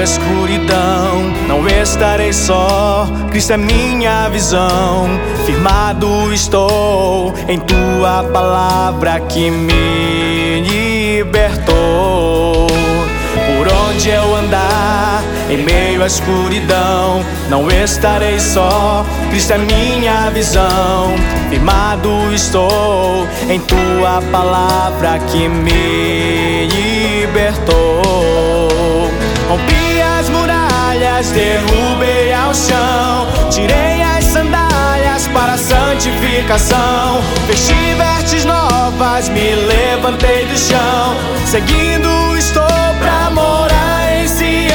escuridão não estarei só, Cristo é minha visão. Firmado estou em tua palavra que me libertou. Por onde eu andar, em meio à escuridão, não estarei só, Cristo é minha visão. Firmado estou em tua palavra que me libertou. Rompi as muralhas, derrubei ao chão, tirei as sandálias para a santificação. Vesti vestes novas, me levantei do chão, seguindo estou pra morar em Sião.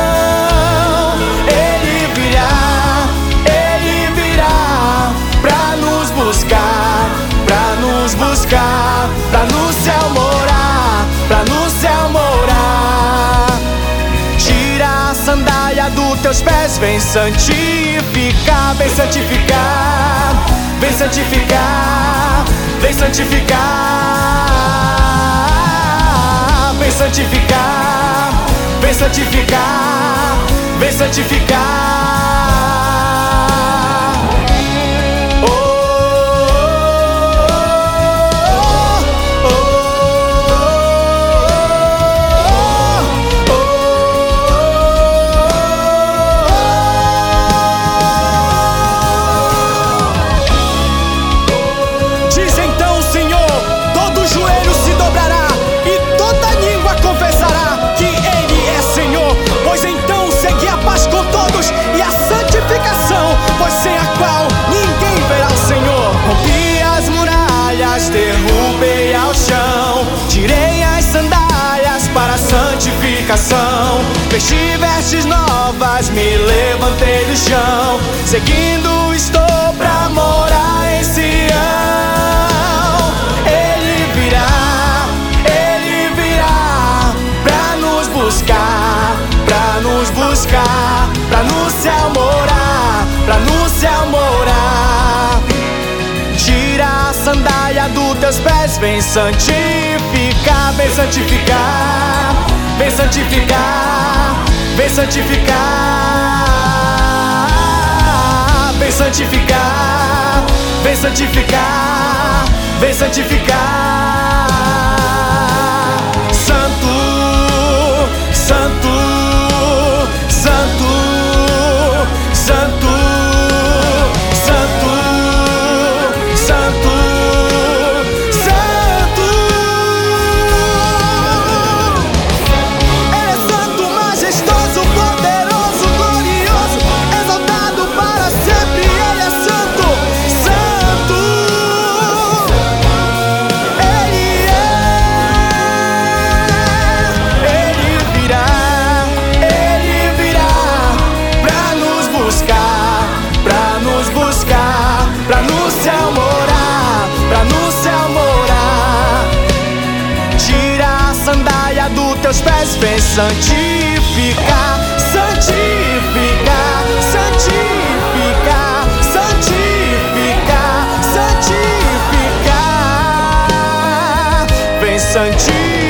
Ele virá pra nos buscar, pra nos buscar, pra no céu morar, pra no céu morar. Tira a sandália dos teus pés, vem santificar, vem santificar, vem santificar, vem santificar, vem santificar, vem santificar, vem santificar. Derrubei ao chão, tirei as sandálias para a santificação. Vesti vestes novas, me levantei do chão, seguindo estou pra morar em Sião. Ele virá pra nos buscar, pra nos buscar, pra no céu morar, pra no céu morar. Tira a sandália dos teus pés, vem santificar, vem santificar, vem santificar, vem santificar, vem santificar, vem santificar, vem santificar. Santo, santo, santo, santo, santo, santo, santo. Ele é santo, majestoso, poderoso, glorioso, exaltado para sempre. Ele é santo, santo. Ele virá pra nos buscar, pra nos buscar, pra no céu morar, pra no céu morar. Tira a sandália dos teus pés, vem santificar, santificar, santificar, santificar, santificar, vem santificar.